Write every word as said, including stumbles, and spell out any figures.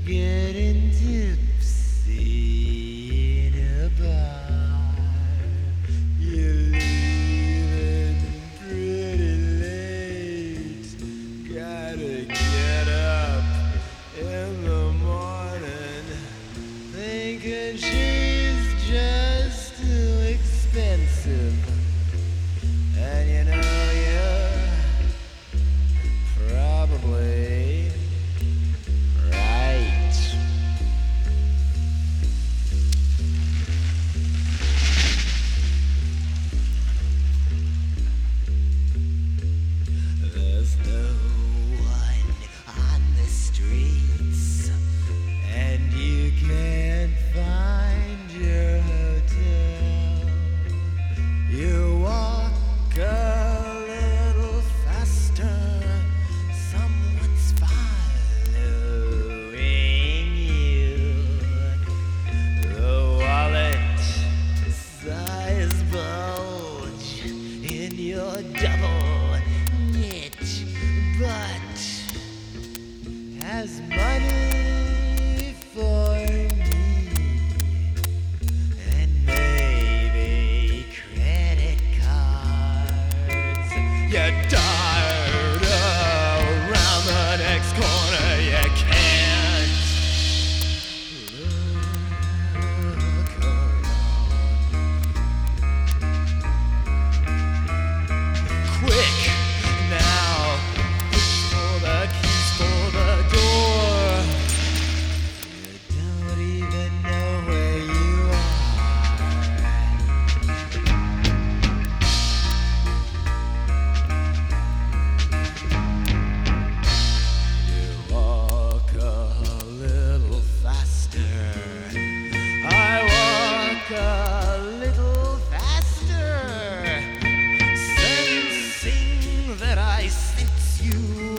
getting tipsy in a bar. You're leaving pretty late. Gotta get up in the morning, thinking she's just too expensive. And you know you're probably right. There's no one on the streets, and you can't find your hotel. You walk a little faster, someone's following you. The wallet size bulge in your double knit butt has money for me and maybe credit cards. You dart around the next corner, you can't look around. Quick now, push for the keys for the door. You don't even know where you You walk a little faster. I walk a little faster, sensing that I sense you